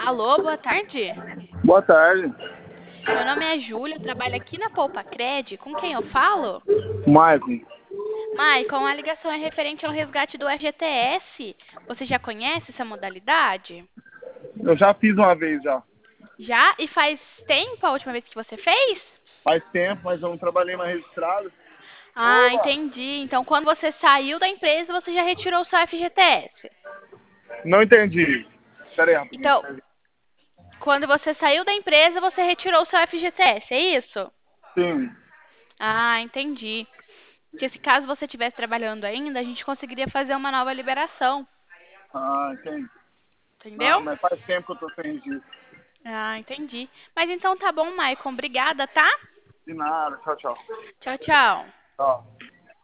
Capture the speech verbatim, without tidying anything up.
Alô, boa tarde. Boa tarde, Meu nome é Júlia, eu trabalho aqui na Poupa Cred. Com quem eu falo? Maicon. Maicon, a ligação é referente ao resgate do F G T S. Você já conhece essa modalidade? Eu já fiz uma vez já. Já? E faz tempo a última vez que você fez? Faz tempo, mas eu não trabalhei mais registrado. Ah, entendi. Então, quando você saiu da empresa, você já retirou o seu F G T S. Não entendi. Pera aí, rapidinho. Então, quando você saiu da empresa, você retirou o seu F G T S, é isso? Sim. Ah, entendi. Porque se caso você estivesse trabalhando ainda, a gente conseguiria fazer uma nova liberação. Ah, entendi. Não, Entendeu? mas faz tempo que eu tô sem registro. Ah, entendi. Mas então tá bom, Maicon. Obrigada, tá? De nada. Tchau, tchau. Tchau, tchau. Tchau.